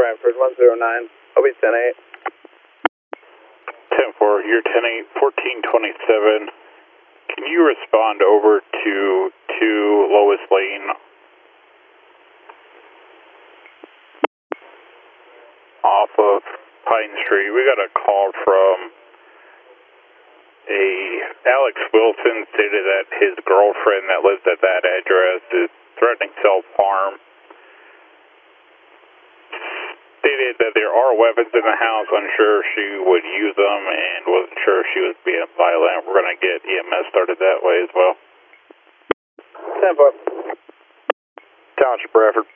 Bradford 109. I'll be 10-8. 10-4, you're 10-8, 1427. Can you respond over to 2 Lois Lane off of Pine Street? We got a call from Alex Wilson, stated that his girlfriend that lives at that address is threatening self-harm. Stated that there are weapons in the house, unsure if she would use them, and wasn't sure if she was being violent. We're going to get EMS started that way as well. 10-4. Township Bradford.